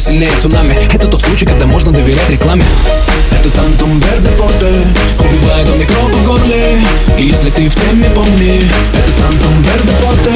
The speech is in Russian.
сильнее цунами. Это тот случай, когда можно доверять рекламе. Это Тантум Верде Форте, убивает он микробы в горле. И если ты в теме, помни, это Тантум Верде Форте,